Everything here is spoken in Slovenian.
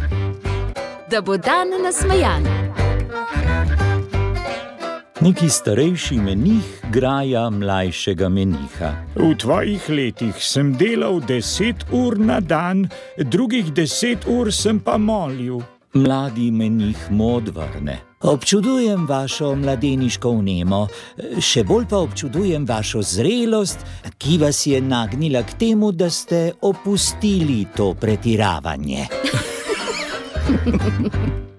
Da bo dan nasmejan. Neki starejši menih graja mlajšega meniha. V tvojih letih sem delal 10 ur na dan, drugih 10 ur sem pa molil. Mladi menih mu odvrne. Občudujem vašo mladeniško vnemo, še bolj pa občudujem vašo zrelost, ki vas je nagnila k temu, da ste opustili to pretiravanje.